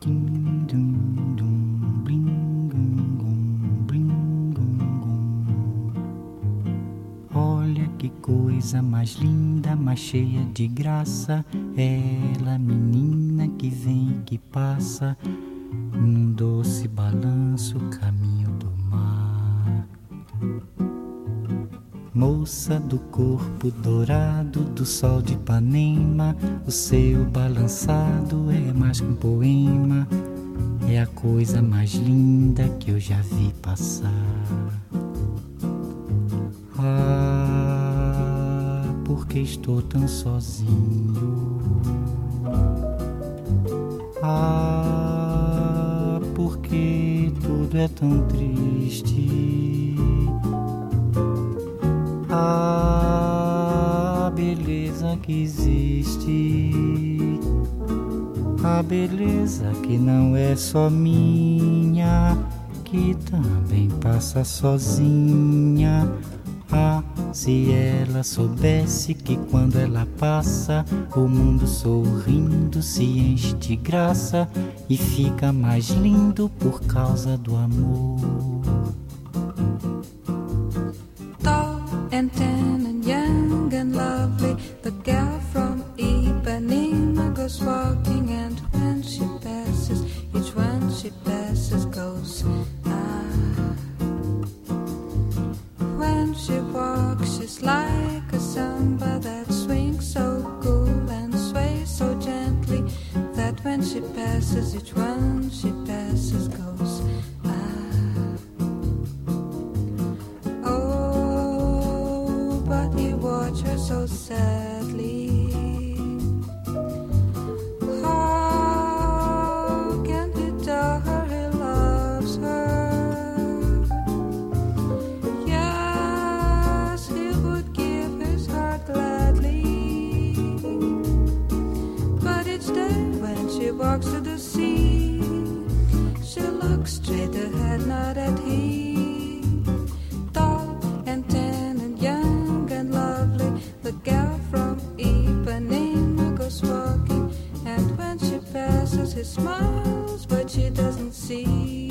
Olha que coisa mais linda, mais cheia de graça, ela, menina que vem e que passa, num doce balanço, caminho do mar. Moça do corpo dourado do sol de Ipanema, o seu balançado é mais que um poema, é a coisa mais linda que eu já vi passar. Ah, porque estou tão sozinho? Ah, porque tudo é tão triste? A beleza que existe, a beleza que não é só minha, que também passa sozinha. Ah, se ela soubesse que quando ela passa, o mundo sorrindo se enche de graça e fica mais lindo por causa do amor. And tan and young and lovely, the girl from Ipanema goes walking, and when she passes, each one she passes goes When she walks, she's like a samba that swings so cool and sways so gently, that when she passes, each one she passes goes watch her so sadly. How can he tell her he loves her? Yes, he would give his heart gladly. But each day when she walks to the sea, she looks straight ahead, not at him. Tall and tan and young and lovely, the girl from Ipanema goes walking, and when she passes, he smiles, but she doesn't see.